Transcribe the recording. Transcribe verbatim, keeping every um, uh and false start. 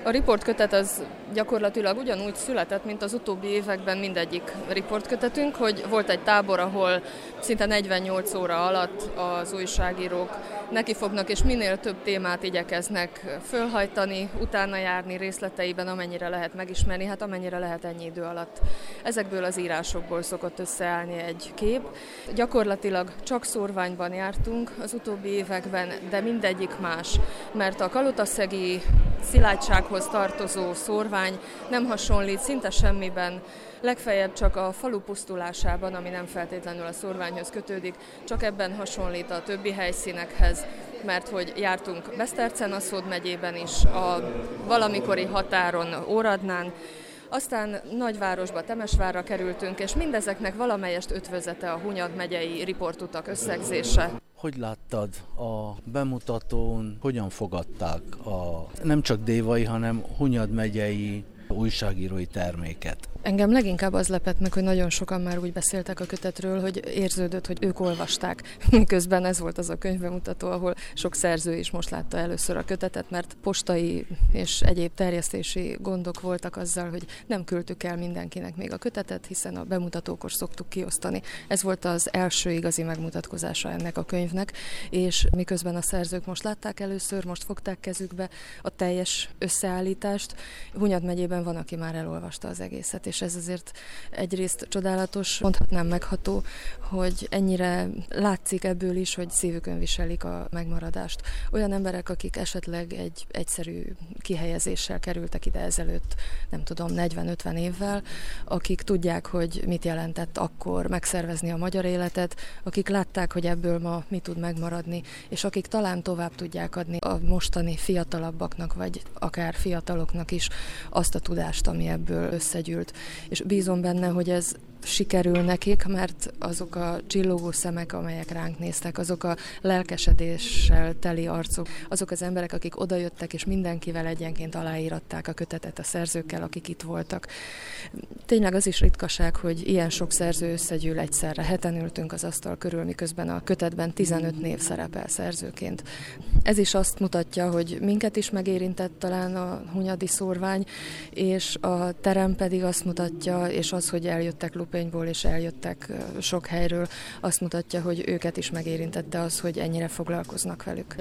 A riportkötet az gyakorlatilag ugyanúgy született, mint az utóbbi években mindegyik riportkötetünk, hogy volt egy tábor, ahol szinte negyvennyolc óra alatt az újságírók nekifognak, és minél több témát igyekeznek fölhajtani, utána járni részleteiben, amennyire lehet megismerni, hát amennyire lehet ennyi idő alatt. Ezekből az írásokból szokott összeállni egy kép. Gyakorlatilag csak szórványban jártunk az utóbbi években, de mindegyik más, mert a kalotaszegi szilágysághoz tartozó szórvány nem hasonlít szinte semmiben, legfeljebb csak a falu pusztulásában, ami nem feltétlenül a szórványhoz kötődik, csak ebben hasonlít a többi helyszínekhez, mert hogy jártunk Besztercen-Aszód megyében is, a valamikori határon Óradnán, aztán nagyvárosba, Temesvárra kerültünk, és mindezeknek valamelyest ötvözete a Hunyad megyei riportutak összegzése. Hogy láttad a bemutatón, hogyan fogadták a nem csak dévai, hanem Hunyad megyei újságírói terméket? Engem leginkább az lepett meg, hogy nagyon sokan már úgy beszéltek a kötetről, hogy érződött, hogy ők olvasták. Miközben ez volt az a könyvbemutató, ahol sok szerző is most látta először a kötetet, mert postai és egyéb terjesztési gondok voltak azzal, hogy nem küldtük el mindenkinek még a kötetet, hiszen a bemutatókor szoktuk kiosztani. Ez volt az első igazi megmutatkozása ennek a könyvnek, és miközben a szerzők most látták először, most fogták kezükbe a teljes összeállítást. Hunyad megyében van, aki már elolvasta az egészet, és ez azért egyrészt csodálatos, mondhatnám megható, hogy ennyire látszik ebből is, hogy szívükön viselik a megmaradást. Olyan emberek, akik esetleg egy egyszerű kihelyezéssel kerültek ide ezelőtt, nem tudom, negyven-ötven évvel, akik tudják, hogy mit jelentett akkor megszervezni a magyar életet, akik látták, hogy ebből ma mi tud megmaradni, és akik talán tovább tudják adni a mostani fiatalabbaknak, vagy akár fiataloknak is azt a tudást, ami ebből összegyűlt. És bízom benne, hogy ez sikerül nekik, mert azok a csillogó szemek, amelyek ránk néztek, azok a lelkesedéssel teli arcok, azok az emberek, akik odajöttek, és mindenkivel egyenként aláíratták a kötetet a szerzőkkel, akik itt voltak. Tényleg az is ritkaság, hogy ilyen sok szerző összegyűl egyszerre. Heten ültünk az asztal körül, miközben a kötetben tizenöt név szerepel szerzőként. Ez is azt mutatja, hogy minket is megérintett talán a hunyadi szórvány, és a terem pedig azt mutatja, és az, hogy eljöttek Lupényból és eljöttek sok helyről, azt mutatja, hogy őket is megérintette az, hogy ennyire foglalkoznak velük.